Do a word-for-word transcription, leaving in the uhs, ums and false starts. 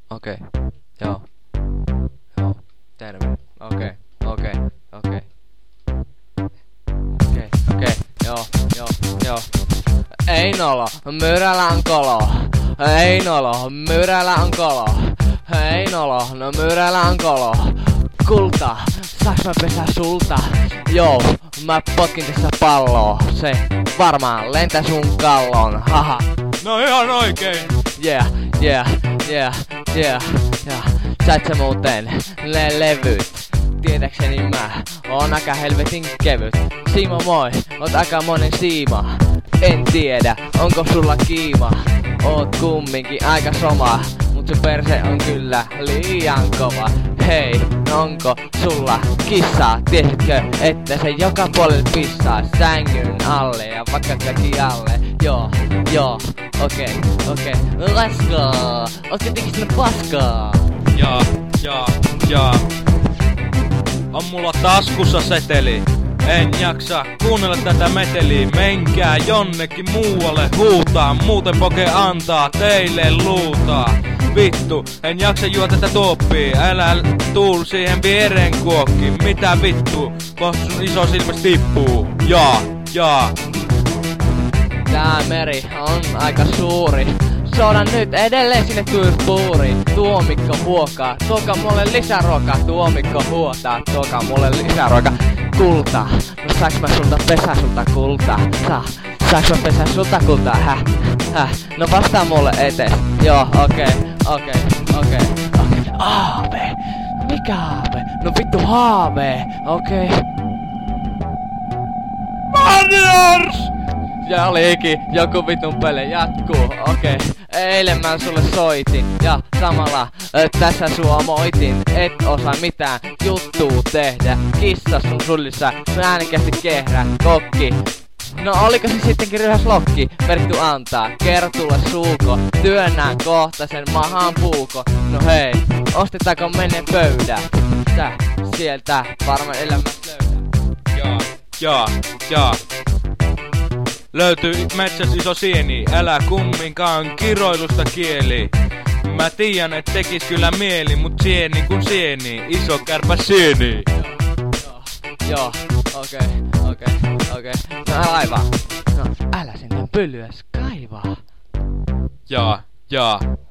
Okei. Joo. Joo. Terve. Okei. Okei. Okei. Okei. Okei. Joo. Joo. Joo. Ei nolo. Myrällä on kolo. Ei nolo. Myrällä on kolo. Ei nolo. No myrällä on kolo. Kulta. Saaks mä pesää sulta? Joo. Mä potkin tästä palloa. Se varmaan lentä sun kallon. Haha. No ihan oikein. Yeah, yeah, yeah, yeah, yeah. Sait sä muuten ne levyt? Tietäkseni mä oon aika helvetin kevyt. Siimo moi, oot aika monen siima. En tiedä, onko sulla kiima. Oot kumminkin aika soma, mut sun perse on kyllä liian kova. Hei, onko sulla kissa? Tiesitkö, että se joka puolelle pissaa sängyn alle ja vaikka kaikki alle? Joo, joo, okei, okay, okei, okay. Let's go! Ootko tikistä paskaa? Jaa, jaa, jaa. On mulla taskussa seteli. En jaksa kuunnella tätä meteliä. Menkää jonnekin muualle huutaa. Muuten poke antaa teille luutaa. Vittu, en jaksa juo tätä tuoppia. Älä tuul siihen viereen kuokki. Mitä vittu, kohta sun iso silmäs tippuu. Jaa, jaa. Tää meri on aika suuri. Sodan nyt edelleen sinne kyrpuuriin. Tuomikko huokaa, tuokaa mulle lisäruokaa. Tuomikko huotaa, tuokaa mulle lisäruokaa. Kulta, no saaks mä sulta pesää sulta kulta? Saa, saaks mä pesää sulta kulta? Häh, häh, no vastaa mulle eteen. Joo, okei, okei, okei, okei. Aave, mikä aave? No vittu haave, okei. Warriors! Ja olikin joku vitun peli jatkuu, okei. Okay. Eilen mä sulle soitin ja samalla ö, tässä sua moitin. Et osaa mitään juttuu tehdä. Kissa sun sullissa äänekästi kehrää kokki. No oliko se sittenkin ryhäs lokki? Perttu antaa, kerro tulle suuko. Työnnään kohta sen mahaan puuko. No hei, ostetaanko menne pöydä? Tää sieltä varmaan elämästä löydä. Jaa, jaa, jaa. Löytyy metsäs iso sieni, älä kumminkaan kiroilusta kieli. Mä tiedän, et tekis kyllä mieli, mut sieni kun sieni, iso kärpä sieni. Joo, okei, okei, okei. No aivan. No älä sentään pölyäs kaivaa. Jaa, jaa.